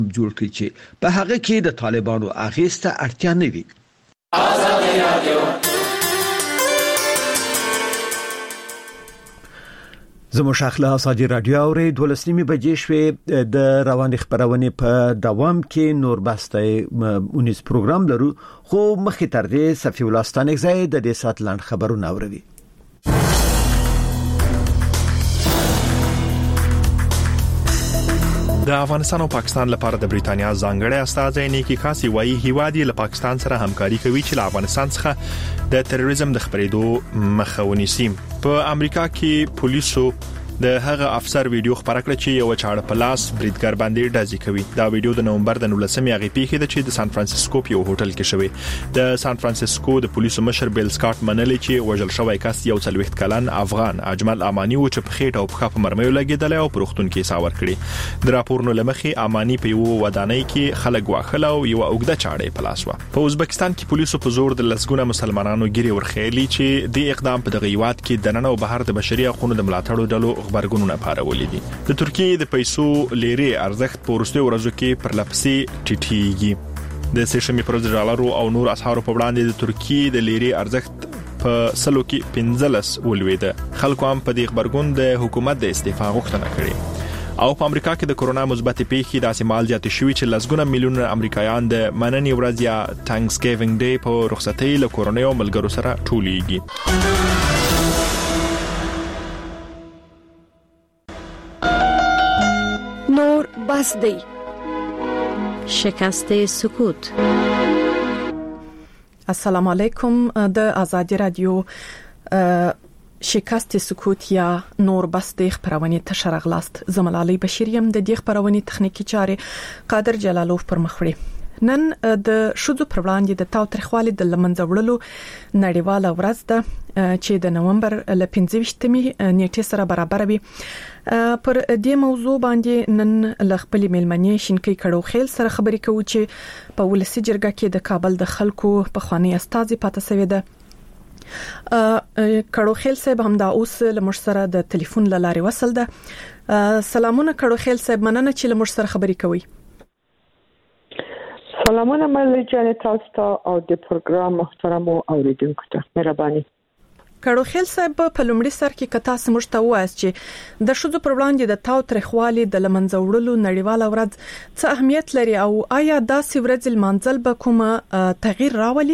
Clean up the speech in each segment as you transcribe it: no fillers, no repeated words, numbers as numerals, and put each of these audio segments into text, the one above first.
جوړ کړي چې په هغه کې د طالبانو اغیسته اړتیا نه وي. زموږ شاخله ساجي رادیو اوري 12 بجې شوې د روان خبرونه په دوام کې نور بسته 19 پروګرام لرو خو مخې تر دې صفي ولستان ځای د دې سات لاند خبرونه اوري. د افغانستان او پاکستان لپاره د بریټانیا ځانګړی استازی نیکی خاصی وایي هیوادي له پاکستان سره همکاري کوي چې له افغانستان څخه د تروریزم د خبرېدو مخه ونیسي. په امریکا کې پولیسو د هغه افسر ویډیو خبره کړه چې یو چاړه پلاس بریدګر باندې ډازي کوي. دا ویډیو د نومبر د 19مې هغه پیښه ده چې د سان فرانسیسکو په یو هوټل کې شوه. د سان فرانسیسکو د پولیسو مشر بیل سکاټ منلي چې وژل شوی کس یو 40 کلن افغان اجمل امانی و چې په خېټه او په خپ مرمیو لګیدل او پروختون کې ساور کړي. د راپورونو لمخې امانی په یو ودانۍ کې خلک واخله او یو اوګده چاړه پلاس و. په ازبکستان کې پولیسو په زور د لسګونه مسلمانانو ګيري ورخېلي چې د اقدام په دغه هیواد کې د نن او بهر د بشري حقوقو د ملاتړو ډلو خبرګونونه پاره ولیدي. د ترکیې د پیسو لیرې ارزښت په وروستیو ورځو کې پر لپسې ټیټیږي. د سیشمې پر ډالر او نور اسعارو په وړاندې د ترکیې د لیرې ارزښت په سلو کې 15 ولويده. خلکو هم په دې خبرګون د حکومت د استعفا غوښتنه کړې. او په امریکا کې د کرونا مثبت پیښې د احتمال زیات شوي چې لسګونه میلیونه امریکایان د مننې ورځ یا تانکسګیوینګ ډے په رخصتۍ له کورنۍ او ملګرو سره ټولیږي. نور بس دی. شکست سکوت. السلام علیکم. د آزادی رادیو شکست سکوت یا نور بس دی خبرونه تشرغلاست. زملالي بشیریم د دې خبرونه تخنیکی چارې قادر جلالوف پر مخ وړي. نن د شذو پر وړاندې د تاوتریخوالي د لمنځوړلو نړیواله ورځ ده چې د نومبر ل 15مې نیټه سره برابر وي. پر دې موضوع باندې نن ل خپل ملمنې شینکی کړو خیل سره خبرې کوو چې په ولسی جرګه کې د کابل د خلکو په خواني استازي پاتې سوي ده. کړو خیل صاحب هم دا اوس لمر سره د ټلیفون لارې وصل ده. سلامونه کړو خیل صاحب، مننه چې لمر سره خبرې کوي. سلامونه ملي جان تاسو ته او د پروګرام محترم اوریدونکو ته مهرباني. کړو خیل صاحب په لومړي سر کې کتا سمشته وایي چې د شذو پر وړاندې د تاوتریخوالي د لمنځوړلو نړیواله ورځ څه اهمیت لري او آیا دا سورځ المنزل به کومه تغییر راولي؟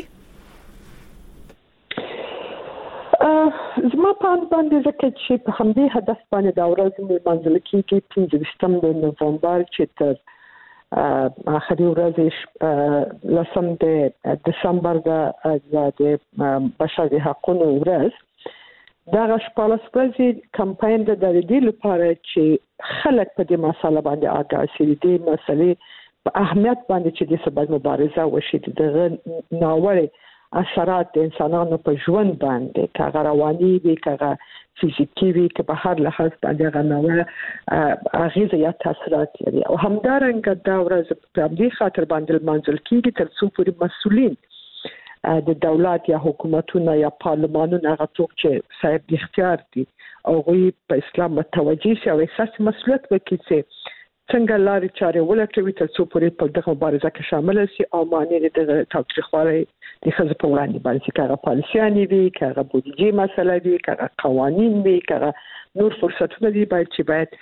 زما په باندې ځکه چې په همدې هدف باندې دا ورځ منځل کېږي 15 نومبر چې تر اخري ورځ لسم د دسمبر د بشري حقوقو ورځ دا شپږ ورځې کمپاین د دې لپاره چې خلک په دې مسله باندې آگاه شي، د مسلې په اهمیت باندې چې د سبب مبارزه وشي، د ناوړه اثرات د انسانانو په ژوند باندې کاغه رواني وي کاغه فزیکی وي که په هر لحاظ باندې غنوه اغیزه یا تاثیرات لري. او همدارنګه دا ورځ په دې خاطر باندې منځل کیږي تر څو پورې مسؤلین د دولت یا حکومتونو یا پارلمانونو هغه څوک چې صاحب اختیار دي او غوي په اسلام متوجي شي او احساس مسؤلیت وکړي چې څنګه لارې چارې ولټوي تر څو پورې په دغه مبارزه کې شامل شي او معنی د تاوتریخوالي د خزه په وړاندې باندې کاغه پالیسياني وي کاغه بودیجه مسله وي کاغه قوانين وي کاغه نور فرصتونه دي باید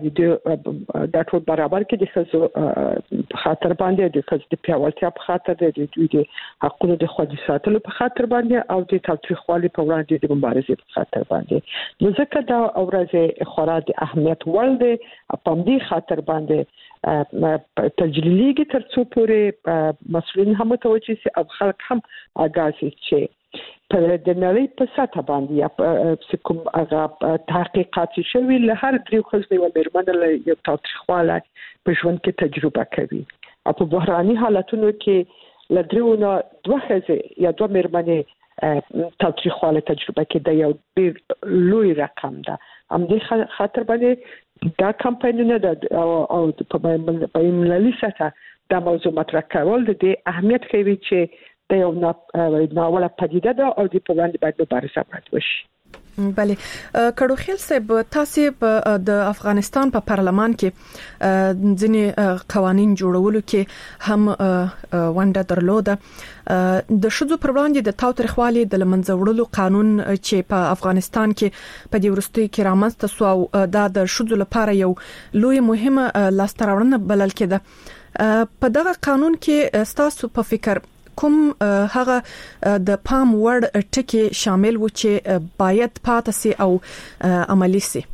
د ټول برابر کې د خزه خاطر باندې د خزه د پیاوړتیا په خاطر د دوی د حقوقو د خوندي ساتلو په خاطر باندې او د تاوتریخوالي په وړاندې د مبارزې په خاطر باندې نو ځکه دا اورځه خورا د اهمیت وړ دی په دې خاطر باندې تجلیلیږي تر څو پورې مسؤلین هم متوجي سي او خلک هم آگاه شي چې په د نړۍ په سطح باندې یا کوم هغه تحقیقات شوي له هر دریو خزمه او مرمنه له یو تاوتریخواله په ژوند کې تجربه کوي او په بحراني حالتونو کې له دریو نه دوه خزه یا دوه مرمنه تاوتریخواله تجربه کوي د یو ډیر لوی رقم ده. هم دې خاطر باندې دا کمپاینونه او په ملي سطح دا موضوع مطرح کول د اهمیت کوي چې د یو ناوړه پدیده ده او د په وړاندې باید مبارزه وشي. بله کډو خیل صاحب تاسو په د افغانستان په پارلمان کې ځینې قوانين جوړولو کې هم ونده درلوده د شذو پر وړاندې د تاوتریخوالي د لمنځوړلو قانون چې په افغانستان کې په دې ورستي کې رامنځته سو او د شذو لپاره یو لوی مهمه لاستراوړنه بلل کېده په دغه قانون کې تاسو په فکر کوم هغه د پام وړ ټکی شامل و چې باید پاتې سي او عملی سي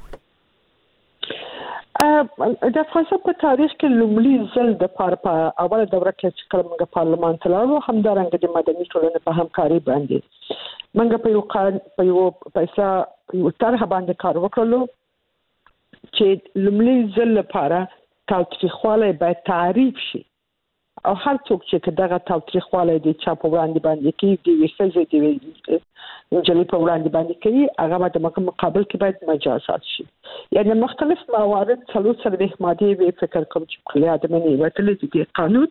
د افغانستان په تاریخ کې لومړی ځل د په اوله دوره کې چې کله پارلمان ته لاړو همدارنګه د مدني ټولنې په همکاري باندې موږ په یو پیسې یو طرح باندې کار وکړو چې لومړی ځل لپاره تاوتریخوالی باید تعریف شي او هر څوک چې دغه تاوتریخوالی د چا په وړاندې باندې کې د وښځې د جلې په وړاندې باندې کوي هغه د مقابل کې باید مجازات شي یعنی مختلف موارد څلور څلوېښت مادې به فکر کوم چې کله ادمنې وتلې دي قانون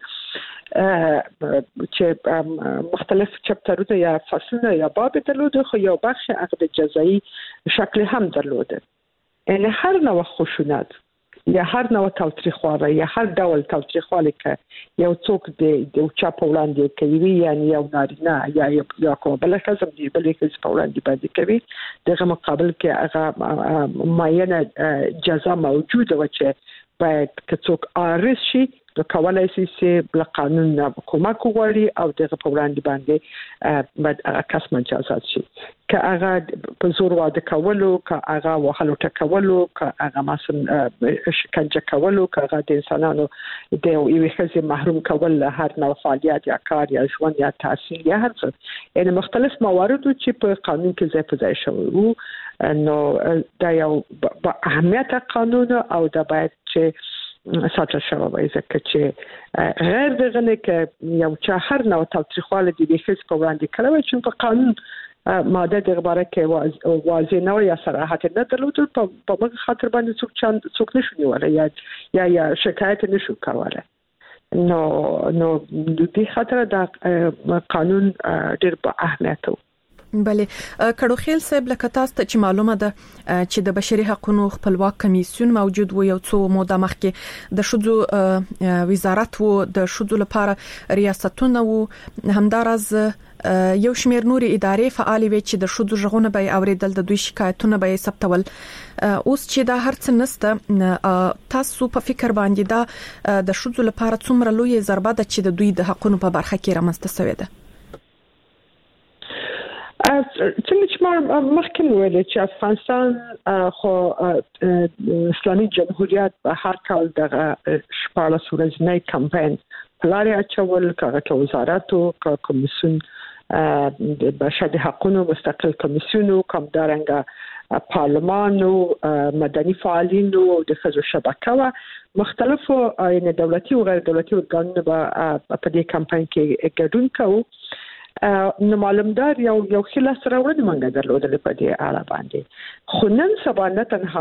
چې مختلف چپټرونه یا فصلونه یا باب درلوده خو یو بخش هغه د جزایی شکل هم درلوده یعنی هر نوع خشونت یا هر نوع تاوتریخوالی یا هر ډول تاوتریخوالی که یو څوک د چا په وړاندې کوي یعنی یو نارینه یا کوم بل ښځه د بل ښځې په وړاندې باندې کوي دغه مقابل کې هغه معینه جزا موجوده و چې باید که څوک عارض شي نو کولای شي چې بل قانون کومک وغواړي او دغه په وړاندې باندې باید هغه کس مجازات شي که هغه په زور واده کولو که هغه وهلو ټکولو که هغه مثلا شکنجه کولو که هغه د انسانانو د یوې ښځې محروم کول له هر نوع فعالیت یا کار یا ژوند یا تحصیل یا هر څه یعنی مختلف موارد چې په قانون کې ځای په ځای شوي وو نو دا یو اهمیت قانون او دا باید چې ساتل شوی وي ځکه چې غیر دغه نه کې یو چا هر نوع تاوتریخوالی د وښځې په وړاندې کړی چې په قانون ماده د عباره کې واضح نه یا صراحت نه درلودل په موږ خاطر باندې څوک نشو نیولای یا شکایت نشو کولای نو د دې خاطر دا قانون ډېر په اهمیت و بله کډو خیل صاحب لکه تاسو ته چې معلومه ده چې د بشري حقوقو خپلواک کمیسیون موجود و یو څو موده مخکې د شذو وزارت و د شذو لپاره ریاستونه و همدارز یو شمېر نوري ادارې فعال وي چې د شذو ژغونه به اوریدل د دوی شکایتونه به ثبتول اوس چې دا هرڅ نسته تاسو په فکر باندې دا د شذو لپاره څومره لوی ضربه ده چې د دوی د حقوقو په برخه کې رامنځته شوې ده څنګه چې ما مخکې ویل چې افغانستان خو اسلامي جمهوریت په هر کال دغه 14 ورځنی کمپاین پلان اچول کاغه وزارت او کمیسیون د بشري حقوقو مستقل کمیسیون او کومدارنګ پارلمان او مدني فعالین او د ښځو شبکه و مختلفو یعنی دولتي او غیر دولتي ارګانونو په دې کمپاین کې ګډون کوي نو معلومدار یو خلاص راوړل مونږ درلودل په دې اړه باندې خو نن سبا نه تنها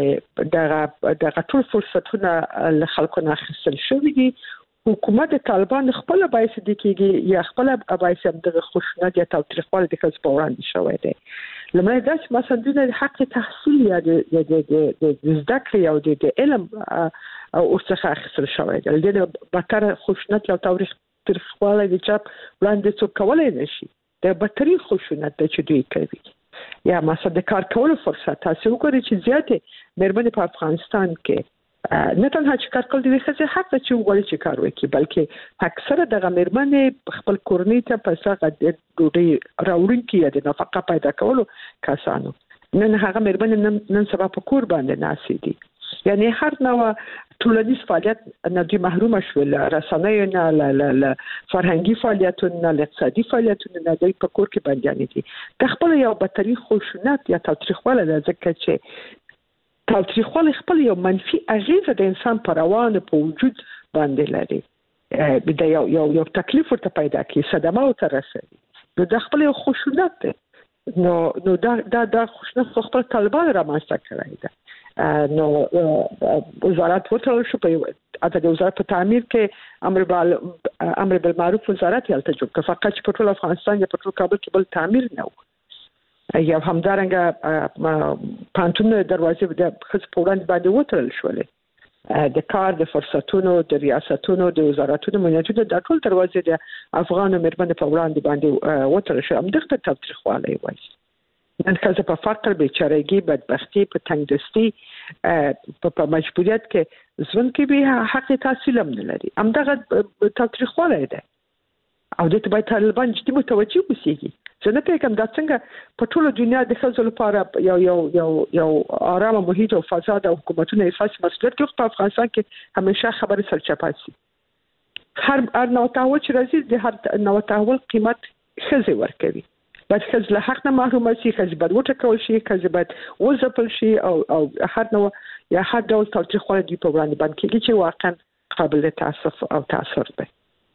چې دغه ټول فرصتونه له خلکو نه اخیستل شوي دي حکومت طالبان خپل بایس دي کېږي یا خپل بایس دغه خشونت یا تاوتریخوالی د ښځو په وړاندې شوی دی لمړی دا چې مثلا د حق تحصیل یا د زده کړې او د علم او څخه اخیستل شوی دی د بدتر خشونت یا تاوتریخوالی د چا وړاندې څوک کولای نشي د بدترین خشونت د چې دوی کوي یا مثلا د کار کولو فرصت تاسو وګورئ چې زیاتې مېرمنې په افغانستان کې نه تنها چې کار کول دي ښځې حق چې وګوري چې کار وکړي بلکې اکثره دغه مېرمنې خپل کورنۍ ته پیسې ډوډۍ راوړونکي یا د نفقه پیدا کولو کسانو نن هغه مېرمنې نن سبا په کور باندې ناسي دي یعنی هر نوع ټولنیز فعالیت نه دي محروم شول رسنۍ نه ل فرهنګي فعالیتونه ل اقتصادي فعالیتونه نه دي په کور کې باندې دي د خپل یو بدتري خشونت یا تاوتریخوالی ځکه چې تاوتریخوالی خپل یو منفي اغیزه د انسان پر روان په وجود باندې لري د یو تکلیف ورته پیدا کوي صدمه او ترسي نو د خپل یو خشونت دی نو دا خشونت خپل طالبان را ماسته کړی دی نو وزارت وټل شو په اته د وزارت په تعمیر کې امر بالمعروف وزارت یالته جوړ کړ فقط په ټول افغانستان یا په ټول کابل کې بل تعمیر نه و یا همدارنګه پانتون دروازې د خص پوراند باندې وترل شولې د کار د فرصتونو د ریاستونو د وزارتونو منځونه د ټول دروازې د افغان مېرمنو په وړاندې باندې وترل شو همدغه تاریخواله وایي نن کله په فقر بیچارهګي بدبختی په تنگدستی په مجبوریت کې ځوان کې به حق تحصیل هم نه لري همدغه تاریخواله ده او د ته باید طالبان چې متوجه وسیږي څنګه په کوم د څنګه په ټوله دنیا د خلکو لپاره یو آرام محیط او فساد او حکومتونه اساس مسؤلیت کوي په افغانستان کې همیشه خبره سرچپاسي هر نو تاول چې راځي د هر نو تاول قیمت خزي ورکوي باید خز له حق نه محروم شي خز باید وټکول شي خز باید وځپل شي او هر نو یا هر ډول تاریخ دی په وړاندې باندې کې چې واقعا قابل تاسف او تاثیر دی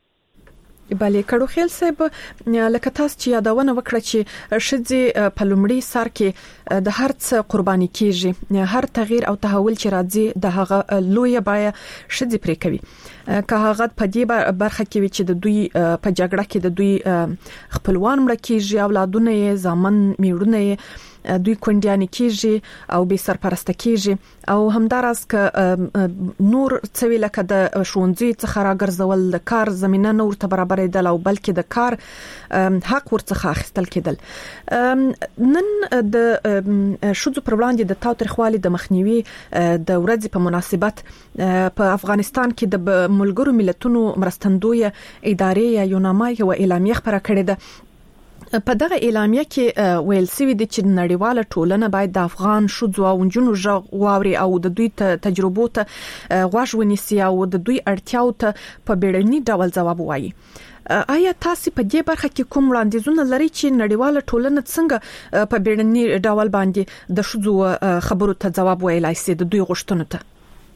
بله کړو خیل صاحب لکه تاسو چې یادونه وکړه چې شذې په لومړي سر کې د هر څه قرباني کیږي هر تغییر او تحول چې راځي د هغه لوی بای شذې پرې کوي که هغه په دې برخه کې چې د دوی په جګړه کې د دوی خپلوان مړ کیږي اولادونه یې ځامن میړونه دوی کونډیان کیږي او به سرپرست کیږي او همدارس ک نور څوی لکه د شونځي څخه راګرځول د کار زمينه نور ته برابر دل او بلکې د کار حق ورڅخه اخیستل کېدل نن د شذو پر وړاندې د تاوتریخوالي د مخنیوي د ورځې په مناسبت په افغانستان کې د ملګرو ملتونو مرستندوی ادارې یا یوناما یو اعلامیه خبره کړې ده په دغه اعلامیه کې ویل سوي دي چې نړیواله ټولنه باید د افغان شذو او جنونو غواړي او د دوی تجربو ته غوښ ونیسي او د دوی اړتیاو ته په بیړني ډول ځواب وایي آیا تاسو په دې برخه کې کوم وړاندیزونه لري چې نړیواله ټولنه څنګه په بیړني ډول باندې د شذو خبرو ته ځواب ویلای شي د دوی غوښتنو ته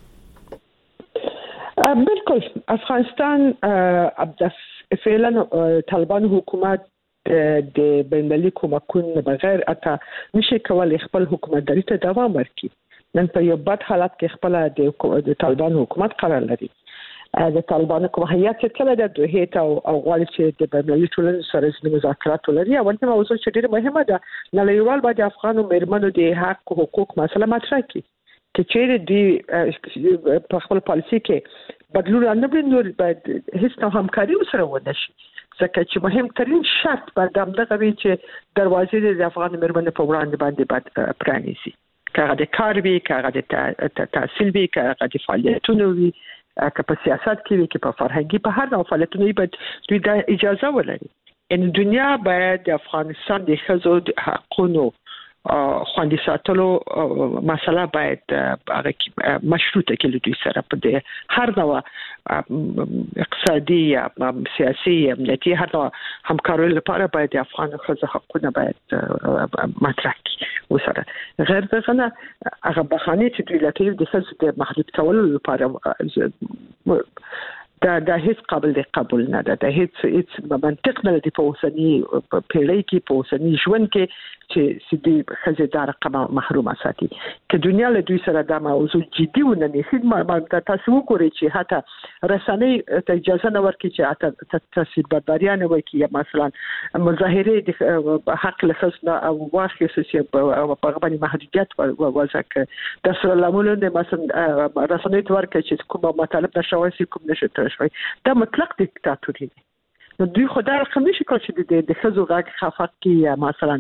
بالکل افغانستان فعلا طالبان حکومت د بینالمللي کومکونو بغیر اته نشي کولای خپل حکومتداري ته دوام ورکړي نن په یو بد حالت کې خپل د طالبان حکومت قرار لري د طالبان کوم هيئت چې کله د دوه او غواړي چې د بینالمللي ټولنې سره د مذاکرات ولري او د موضوع چې ډیره مهمه ده نړیوال باید افغان مېرمنو د حق او حقوق مسله مطرح کړي چې چیرې د په خپل پالیسي کې بدلون نه بل نور باید هیڅ همکاري وسره ونه شي ځکه چې مهم ترين شرط باید دغه وی چې دروازې د افغان مېرمنو په وړاندې باندې باید پرانیسي کاغه د کار وی کاغه د تحصیل وی کاغه د فعالیتونو وی که په سیاست کې وی که په فرهنګي په هر ډول فعالیتونو باید دوی د اجازه ولري ان دنیا باید د افغانستان د خزو حقوقو خوندي ساتلو مسله باید هغه مشروطه کې دوی سره په دې هر نوع اقتصادي یا سیاسي امنیتي هر نوع همکارۍ لپاره باید د افغان خزو حقوقونه باید مطرح کړي وسره غیر دغه نه هغه بهانه چې دوی لته د خزو د محدود کولو لپاره دا هیڅ قابل د قبول نه ده د هیڅ منطق نه دی په اوسنی پیړۍ کې په اوسنی ژوند کې چې سدي خزیدار رقم محروم ساتي که دنیا له دوی سره د موضوع جدي ونه نیسي ما تاسو وګورئ چې حتی رسنۍ ته اجازه نه ورکړي چې تاثیر برداریان وایي چې مثلا مظاهره د حق لخصنا او واخې سیاسي په غوښنه محدودیت وځکه د سره لامل نه مثلا رسنۍ ته ورکړي چې کوم مطالب نشوي کوم نشته شوی دا مطلق دیکتاتوري دی نو دوی خدای رقم نشي کول چې د خزو غاک خفق کی مثلا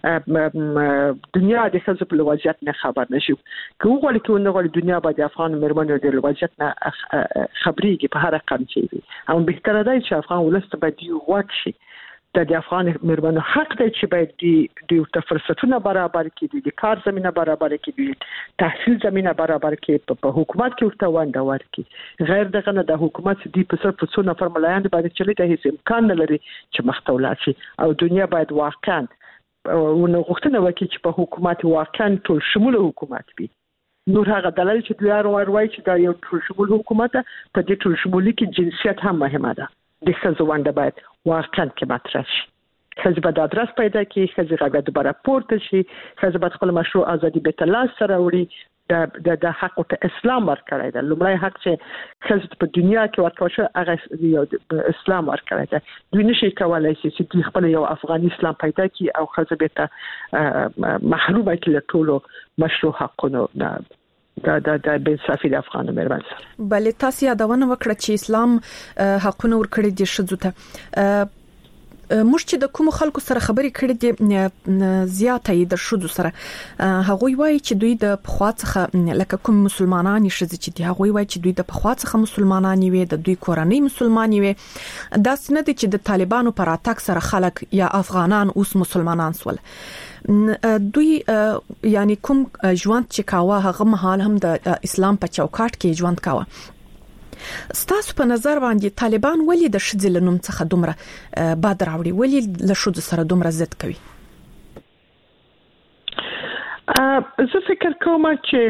دنیا د خزو په وضعیت نه خبر نشي کومه غوړي دنیا باندې افغان مېرمنو د وضعیت نه خبريږي په هر رقم چې او بهتره دی چې افغان ولست باندې واکشي د افغان مېرمنو حق دی چې باید د فرصتونو برابر کړي د کار زمينه برابر کړي تحصیل زمينه برابر کړي په حکومت کې ورته ونده ورکړي غیر دغه نه د حکومت دی په سر په څونه فرمولایان باندې چلی ته هیڅ امکان نه لري چې مختولا شي او دنیا باید واقعا ونغښتنه وکړي چې په حکومت واقعا ټول شمول حکومت وي نور هغه دلایل چې دوی وایي چې دا یو ټول شمول حکومت په دې ټول شمولي کې جنسیت هم مهمه ده د خزو ونده باید واقعا کې مطرح شي خزو باید ادرس پیدا کړي خزو غږ د برابر پورته شي خزو باید خپل مشروع ازادي به تلاش سره وړي د حق ته اسلام ورکړی دی. لومړی حق چې خزه په دنیا کې ورکړل شو هغه اسلام ورکړی دی. دوی نشي کولای چې دوی خپل یو افغاني اسلام پیدا کړي او خزه به ته محرومه کړي له ټولو مشروع حقونو دا به صافي د افغانو مېرمن سره. بلې تاسو یادونه وکړه چې اسلام حقونه ورکړي دي شذو ته. موږ چې د کوم خلکو سره خبرې کړې دي زیاته یې د شذو سره هغه وایي چې دوی د پخوا څخه لکه کوم مسلمانان شذ چې دي هغه وایي چې دوی د پخوا څخه مسلمانان وي د دوی کورنۍ مسلمان وي. دا څنګه دي چې د طالبانو پر اتاک سره خلک یا افغانان اوس مسلمانان سول. دوی یعنی کوم ژوند چې کاوه هغه مهال هم د اسلام په چوکاټ کې ژوند کاوه. ستاسو په نظر باندې طالبان ولې د شذ لنوم څخه دومره باد راوړي ولې له شذ سره دومره ضد کوي؟ زه فکر کوم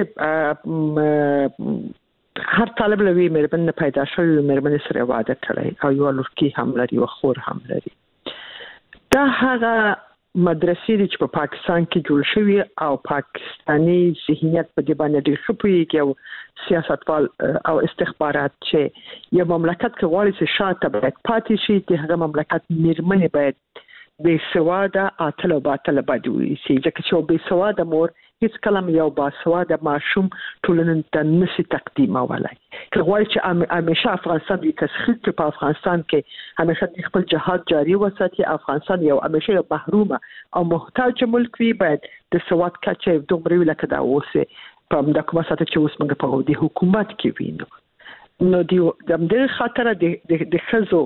چې هر طالب لوي مېرمن پیدا شوی مېرمن سره واده کړی او یو لورکی هم لري او خور هم لري. دا هغه مدرسې چې په پاکستان کې جوړ شوی او پاکستانی ذهنیت په دې باندې ډېر خپويږي او سیاستوال او استخبارات چې یو مملکت کې غواړي چې شاته باید پاتې شي چې هغه مملکت مېرمنې باید بې سواده اتل او باطل باندې وي چې چې بې سواده مور هیڅ کلام یو باسواده ماشوم ټولنې ته نشي تقدیمولای. که غواړي چې همیشه افغانستان د تسخیر په افغانستان کې همیشه خپل جهاد جاری وساتي افغانستان یو همیشه یو محرومه او محتاج ملک وي باید د سواد کچه دومره لکه دا اوسه په د کومه ساته چې اوس موږ په دې حکومت کې وینو. نو د دې خاطر د خزو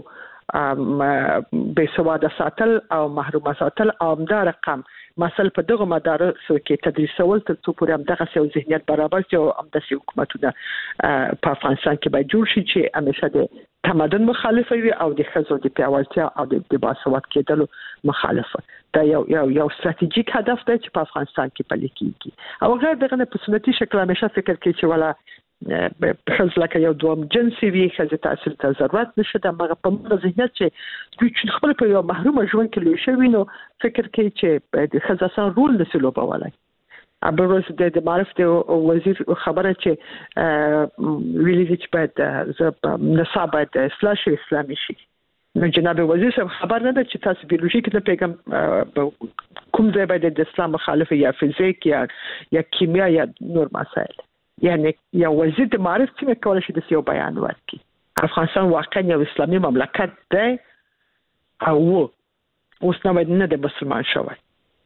بې سواده ساتل او محرومه ساتل او دا رقم مثلا په دغه مدارسو کې تدریسول تر څو پورې هم دغه یو ذهنیت برابر شي او هم د حکومتونو په افغانستان کې باید جوړ شي چې همیشه د تمدن مخالف وي او د خزو د پیاوړتیا او د باسواد کېدلو مخالفه. دا یو ستراتیژیک هدف دی چې په افغانستان کې پلي کیږي او غیر دغه په سنتي شکل همیشه فکر کوي چې ولا خزه لکه یو دوم جنسي وي خزه تاثیر ته ضرورت نشته د مغه په موږ ذهنیت چې دوی خپل په یو محروم ژوند کې لوي شوی نو فکر کوي چې د خزه سره رول نسلو بولای. ابروز د معرف د وزیر خبره چې ویلي چې باید نصاب باید فلاش اسلامي شي. نو جناب وزیر صاحب خبر نه ده چې تاسو بیولوژیک نه پیغام کوم ځای باید د اسلام مخالف یا فزیک یا کیمیا یا نور مسائل یعنی یو وزیر د معرف چې کولای شي د یو بیان ورکړي. افغانستان واقعا یو اسلامي مملکت دی او اوس نه د مسلمان شوی.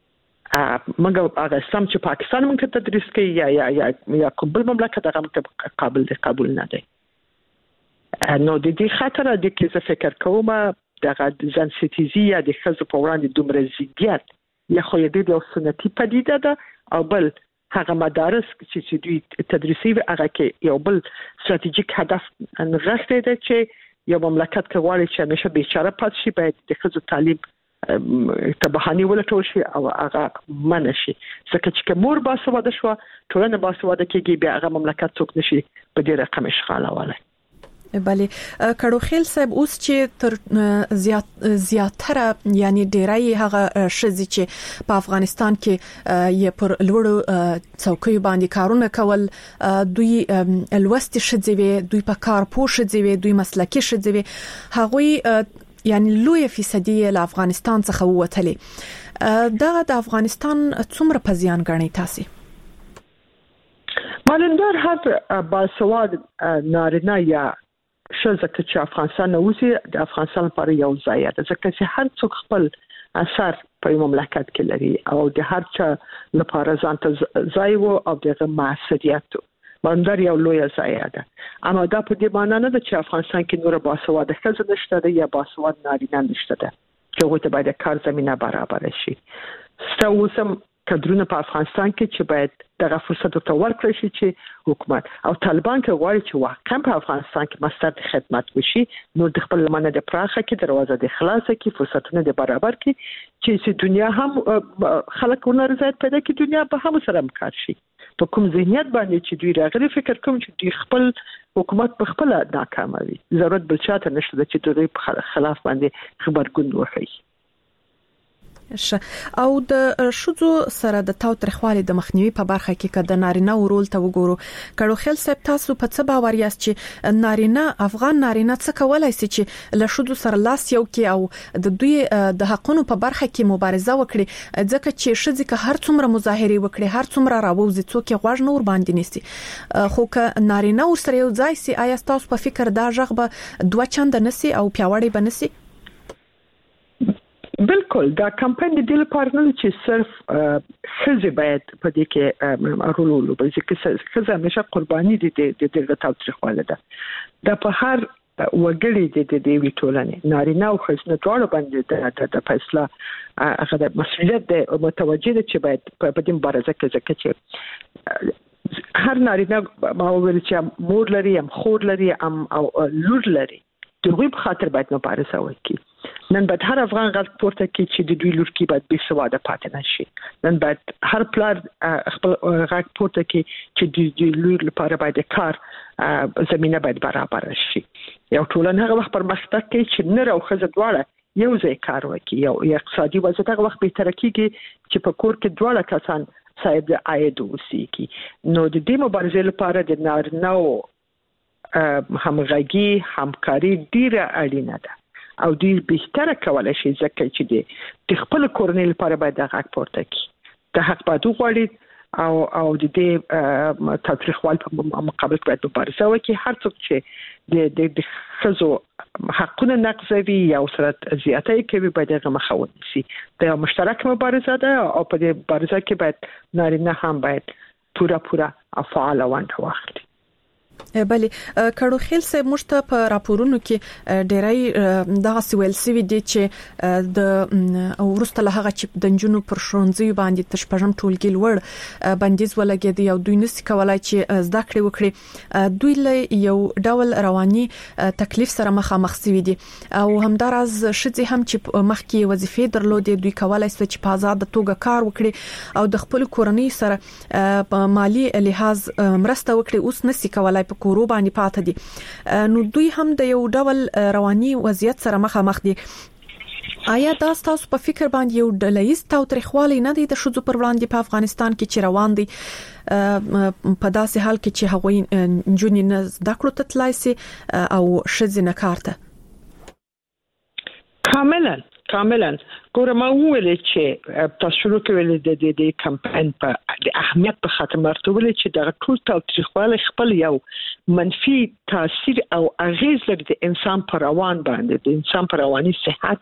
موږ هغه اسلام چې پاکستان موږ ته تدریس کوي یا کوم بل مملکت هغه موږ قابل دی قبول نه دی. نو د دې خاطر د کې څه فکر کوم دغه ځان ستیزي یا د خزو په وړاندې دومره زیات یا خو دې د سنتي پدیده ده او بل هغه مدارس چې دوی تدریسي هغه کې یو بل ستراتیژیک هدف نغښتې ده چې یو مملکت کې غواړي چې همیشه بیچاره پاتې شي باید د خزو تعلیم تبهانی ولټول شي او هغه منشي ځکه چې مور باسواده شو ټولنه باسواده کېږي بیا هغه مملکت څوک نشي په دې رقم اشغالولای. بله کړوخیل صاحب اوس چې تر زیاتره یعنی ډیری هغه شذ چې په افغانستان کې یې پر لوړو څوکۍ باندې کارونه کول دوی الوست شذوي دوی په کار پوه شذوي دوی مسلکي شذوي هغه یعنی لوی فیصدي له افغانستان څخه ووتلې. دا د افغانستان څومره په زیان غني تاسو؟ مالندار هر باسواد نارینه یا شزه چې افغانستان اوسي د افغانستان لپاره یو ځای ده ځکه چې هر څوک خپل اثر په مملکت کې لري او د هر چا لپاره ځان ته ځای وو او دغه مسؤلیت باندې یو لوی ځای ده. اما دا په دې معنی نه ده چې افغانستان کې نور باسواده ښځې نشته ده یا باسواده نارینه نشته ده چې هغوی ته باید کار زمینه برابر شي. ستاسو کډرونه په افغانستان کې چې باید دغه فرصت ته ورکړي شي چې حکومت او طالبان کې غواړي چې واقعا په افغانستان کې مستند خدمت وشي نو د خپل لمنه د پراخه کې دروازه د خلاصه کې فرصتونه د برابر کې چې دنیا هم خلکونه رضایت پیدا کې دنیا به هم سره همکار شي. په کوم ذهنیت باندې چې دوی راغلي فکر کوم چې دوی خپل حکومت په خپل ناکاموي ضرورت بل چاته نشته چې دوی په خلاف باندې خبرګون وکړي. او د شذو سره د تاوتریخوالي د مخنیوي په برخه کې کده نارینه ورول ته وګورو کړو خل صاحب تاسو په څه باور یاست چې نارینه افغان نارینه څه کولای شي چې له شذو سره لاس یو کې او د دوی د حقونو په برخه کې مبارزه وکړي ځکه چې شذې که هر څومره مظاهره وکړي هر څومره راوځي څوک غوږ نور باندې نيسي خو که نارینه ور سره یو ځای سي آیا تاسو په فکر دا ژغه دوه چند نسی او پیاوړی بنسي بالکل دا کمپاین د دې لپاره نه چې صرف خزه باید په دې کې رولولو بلکې خزه همیشه قرباني دي د تاوتریخواله ده د په هر وګړي د دې ویټولنې نارینه او ښځینه ټول باندې د فیصله هغه د مسؤلیت د متوجه دي چې باید په دې مبارزه کې ځکه چې هر نارینه ما ویل چې مور لري ام خور لري ام او لور لري دوی په خاطر باید مبارزه وکړي نن باید هر افغان غږ پورته کړي چې د دوی لور کې باید بې سواده پاتې نشي نن باید هر پلار خپل غږ پورته کړي چې د دوی لور لپاره باید کار زمينه باید برابر شي یو ټولنه هغه وخت پرمختګ کوي چې نر او ښځه دواړه یو ځای کار وکړي یو اقتصادي وضعیت هغه وخت به تر کېږي چې په کور کې دواړه کسان صاحب د عاید وسیږي نو د دې مبارزې لپاره د نارینه همغږي همکاري ډیره اړینه ده او ډیر بهتره کولای شي ځکه چې د خپل کورنۍ لپاره باید د حق پورته کړي د حق باید وغواړي او د دې تاوتریخوالي په مقابل باید مبارزه وکړي هر څوک چې د خزو حقونه نقضوي یا سره زیاتې کوي باید هغه مخه ونیسي د مشترک مبارزه ده او په دې مبارزه کې باید نارینه هم باید پوره فعال ونډه واخلي بله کړو خیل سه مشته په راپورونو کې ډېرای دغه سویل سوي دي چې د ورسته له هغه چې د جنونو پر شرونځي باندې تشپړم ټولګي لوړ بندیز ولګیدي او دوی نس کولای چې زده کړې وکړي دوی له یو ډول رواني تکلیف سره مخامخ سوي دي او همدارز شذې هم چې مخکې وظیفې درلودې دوی کولای شي چې په آزاد توګه کار وکړي او د خپل کورنۍ سره په مالی لحاظ مرسته وکړي اوس نس کولای په کورو باندې پاتې دي نو دوی هم د یو ډول رواني وضعیت سره مخامخ دي آیا دا تاسو په فکر باندې یو ډلهیز تاوتریخوالی نه دی د شذو پر وړاندې په افغانستان کې چې روان دي په داسې حال کې چې هغوی جونی نه زده کړو ته تلای سي او شذې نه کارته کاملا ګوره ما ویل چې تاسو شروع کړل د کمپاین په د اهمیت په خاطر مرته ویل چې د ټول تاوتریخوالی خپل یو منفي تاثیر او اغیز لري د انسان پر روان باندې د انسان پر رواني صحت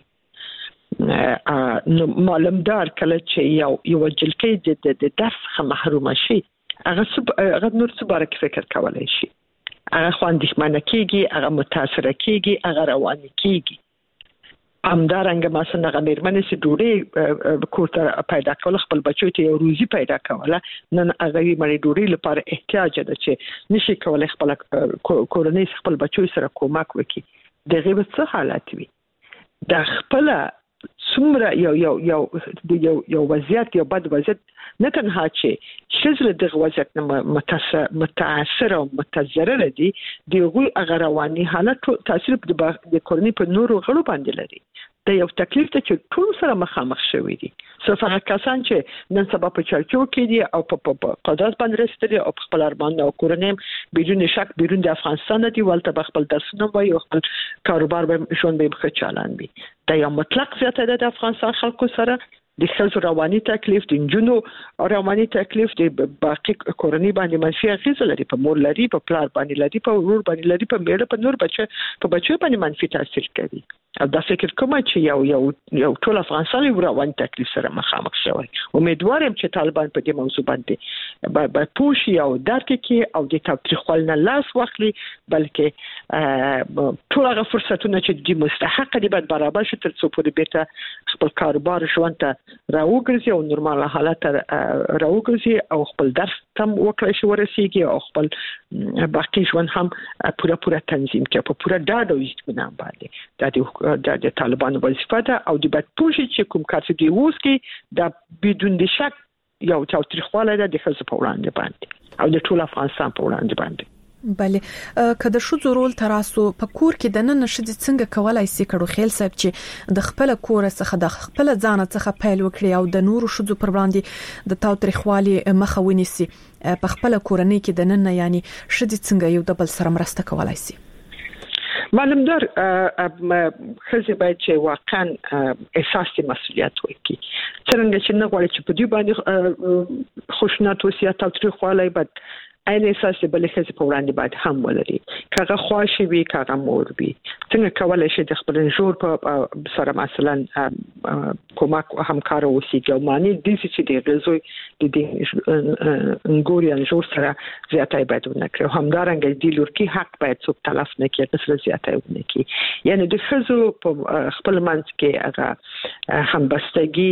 باندې نو معلومدار کله چې یو جلکې د درس څخه محروم شي هغه نور څه باره کې فکر کولای شي هغه خواندښمنه کیږي هغه متاثر کیږي هغه رواني کیږي امدارنګ ما څنګه مېرمنې سي ډوړې کوټه پیدا کول خپل بچو ته یو روزي پیدا کوله نن هغه مړي ډوړې لپاره احتیاج ده چې نشي کولای خپل کورنۍ خپل بچو سره کومک وکړي دغه به څه حالت وي د خپل څومره یو وضعیت یو بد وضعیت نه تنها چې شذ د وضعیت متاثر او متضرر دي دغه هغه رواني حالت تاثیر د کورنۍ په نورو غړو باندې لري د یو تکلیف ته چې ټول سره مخامخ شوي دي صرف هغه کسان چې نن سبا په چرچو کې دي او په قدرت باندې رسېدلي او خپل ارمان او کورنۍ بدون شک بیرون د افغانستان دي ولته خپل درسونه وایي او خپل کاروبار به ژوند به ښه چالان وي دا یو مطلق زیاته ده د افغانستان خلکو سره د خلکو رواني تکلیف د جنونو رواني تکلیف د باقي کورنۍ باندې منفي اغیز لري په مور لري په پلار باندې لري په ورور باندې لري په میړه په نور بچو باندې منفي تاثیر کوي او دا فکر کوم چې یو ټول افغانستان یو رواني تکلیف سره مخامخ شوی امیدوارم چې طالبان په دې موضوع باندې به پوښي او درک کړي او د تاوتریخوالي نه لاس واخلي بلکې ټول هغه فرصتونه چې د مستحق دي باید برابر شي تر څو پورې بیرته خپل کاروبار ژوند ته راوګرځي او نورمال حالت راوګرځي او خپل درس تم وکړي شو ورسیږي او خپل باقي ژوند هم پوره تنظیم کړي په پوره ډاډ او اطمینان باندې د طالبانو وظیفه ده او د باید پوښي چې کوم کار چې دی اوس کې د بدون د شک یو تاوتریخوالی ده د ښځو په وړاندې باندې او د ټول افغانستان په وړاندې باندې بله کله شو زرول تراسو په کور کې د نن شدي څنګه کولای شي کړو خیل صاحب چې د خپل کور څخه د خپل ځان څخه پیل وکړي او د نورو شذو پر وړاندې د تاوتریخوالي مخه ونیسي په خپل کورنۍ کې د نن یعنی شدي څنګه یو د بل سره مرسته کولای شي معلومدار خزه باید چې واقعا احساس مسؤلیت وکړي څنګه چې نه غواړي چې په دې باندې خوشنات وسیات تاوتریخوالي بد عین احساس بل خزه په وړاندې باید هم ولري کاغه خواشي وي کاغه مور وي څنګه کولای شي د خپل جوړ په سره مثلا کومک همکار اوسي ګوماني د چې د غزوي د انګوريان جوړ سره زیاتای باید ونکړي همدارنګه د لورکی حق باید څوک تلف نه کړي تر زیاتای ونکړي یعنی د خزو په خپل منځ کې هغه همبستګي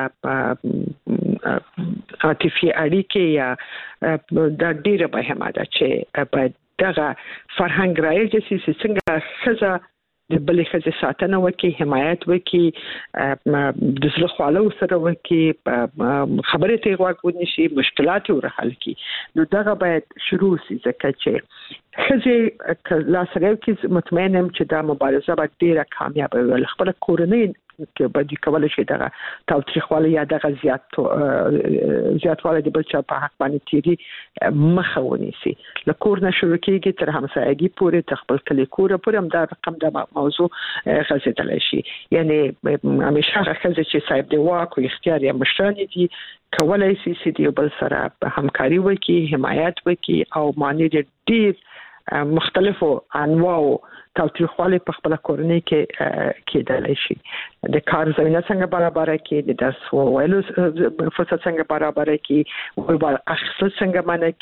هغه عاطفي اړیکې یا د ډیره به هماده چې په دغه فرهنګ راځي چې څنګه خزه د بلې خزه ساتنه وکي حمایت وکي د زړه خواله سره وکي خبره ته غوږ ونشي مشکلات ورحل کی نو دغه باید شروع شي ځکه چې خزه لا سره کې مطمئنم چې دا مبارزه به ډیره کامیاب وي خپل کورنۍ کې به د کولای شي دغه تاوتریخواله یا دغه زیاتواله د بل چا په حق باندې تیری مخه ونیسي له کور نه شروع کیږي تر همسایګي پورې تر خپل کلی کور پورې هم دا رقم د موضوع غزیدل شي یعنی همیشه خزه چې صاحب دی واک او اختیار یې مشران دي کولای شي چې د بل سره همکاري وکړي حمایت وکړي او معنی ډیر مختلفو انواعو تاوتریخواله په خپل کورنۍ کې کېدلی شي د کار زمينه څنګه برابر کړي د درس ویلو فرصت څنګه برابر کړي او بل اخص څنګه معنی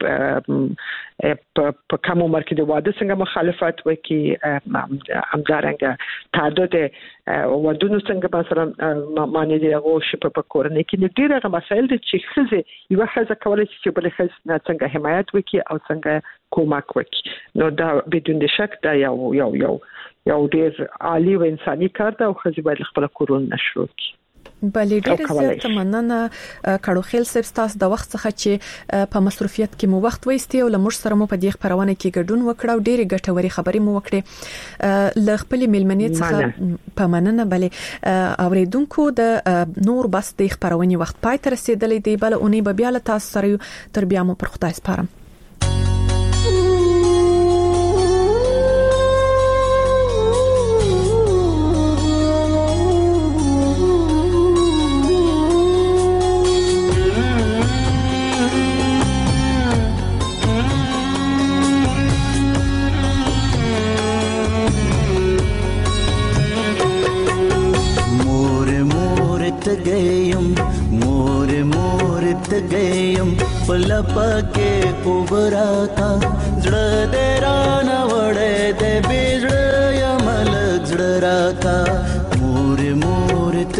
کې په کوم عمر کې د واده څنګه مخالفت وکړي همدارنګه تعدد ودونو څنګه مثلا معنی دی او شي په کورنۍ کې ډیره مسایل دي چې خزه یو خزه کولای شي چې بل خزه څنګه حمایت وکړي او څنګه کومک وکړي نو دا بدون شک دا یو ډیر عالی او انساني کار ده او خزه باید خپل کورونه نشو کړي بلې ډېر زیات مننه کړو خیل صاحب تاسو د وخت څخه چې په مصروفیت کې مو وخت وایستي او لمر سره مو په دې خبرونه کې ګډون وکړو ډېری ګټوري خبرې مو وکړې ل خپل ملمنیت څخه په مننه بلې اوریدونکو د نور بس د خبرونې وخت پای تر رسیدلې دی بل اونې به بیا له تاسو سره تر بیا مو پر خدای سپارم पलपके उबरा का जड़ देरा न वड़े दे बिजड़ यमल जड़रा का मोर मोरत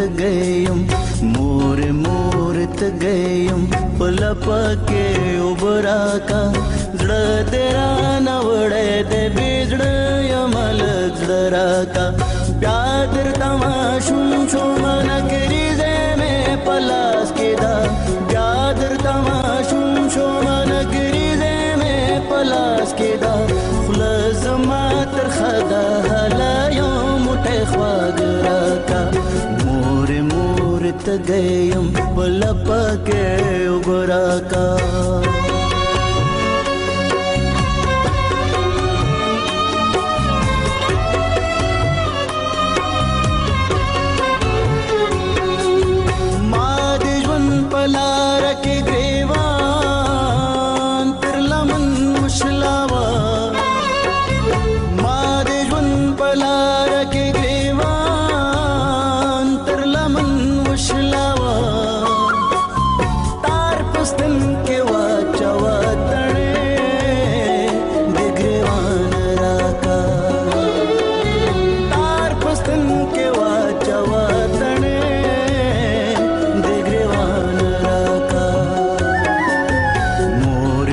गयम पलपके उबरा का जड़ देरा न वड़े दे बिजड़ यमल जड़रा का प्यादर तमाशुम छो मन करी जे में पलास के दा प्यादर तमाशुम छो मन करी जे में पलास के दा खलज मातर खदा हला यौम मुठे ख्वागरा का मोर मोरत गयम पलपके उबरा का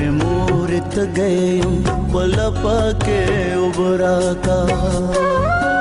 गयम पलपके उबरा का